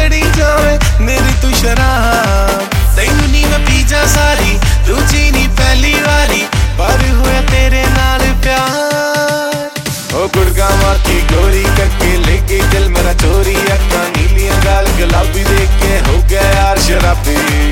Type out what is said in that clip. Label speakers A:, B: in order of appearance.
A: चढ़ी जावे मेरी तू शराब। तैनू नी मैं पी जा सारी, रुचि नी पहली वारी, पर होया तेरे नाल प्यार। ओ गुड़गा मारती गोरी करके लेके दिल मेरा चोरी, अक्खां नीलियां गाल गुलाबी देख के हो गया यार शराबी।